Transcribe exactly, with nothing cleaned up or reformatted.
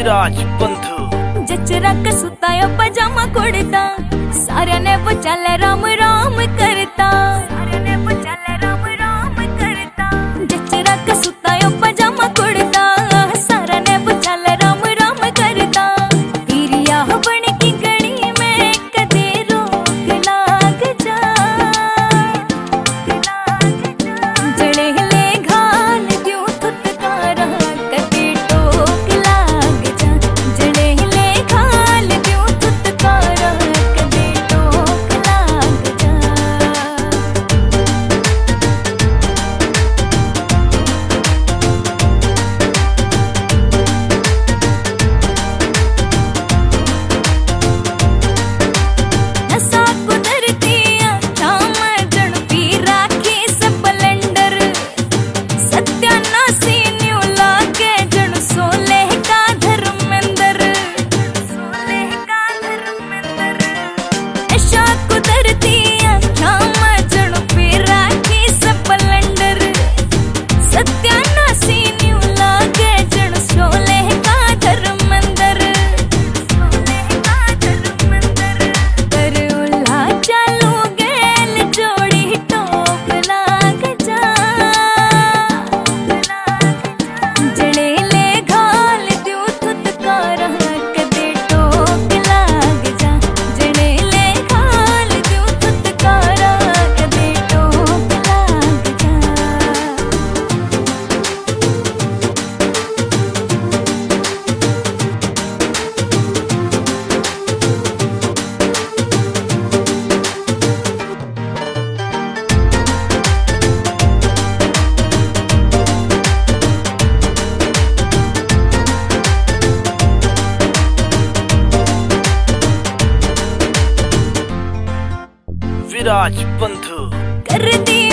विराज बंधु जचरा कसुताया पजामा कुड़ता सारे ने वो चले राम राम करता सारे ने वो चले राम राम करता जचरा कसुताया पजामा कुड़ता सारे ने वो चले राम राम करता पीरिया बन की गली में कदे रोक लाग जा जड़े ले घाल द्यों थुतकारा कदे टोक लाग जा जड़े ले घाल द्यों थुतकारा कदे टोक लाग जा। नसा कुदरतिया थाम जण पी राखी सपलंडर सत्यानासी न्यू लागे जण सोले का धर्मेंद्र सोले का धर्मेंद्र नशा कुदरतिया थाम जण पी राखी सपलंडर सत्यानासी न्यू लागे जण सोले का धर्मेंद्र सोले का धर्मेंद्र कर उल्हा चालू गेल जोड़ी टोप लाग जा जड़े ले घाल द्यों थुतकारा कदे टोक लाग जा जड़े ले घाल द्यों थुतकारा कदे टोक लाग जा। विराज बंधु कर दी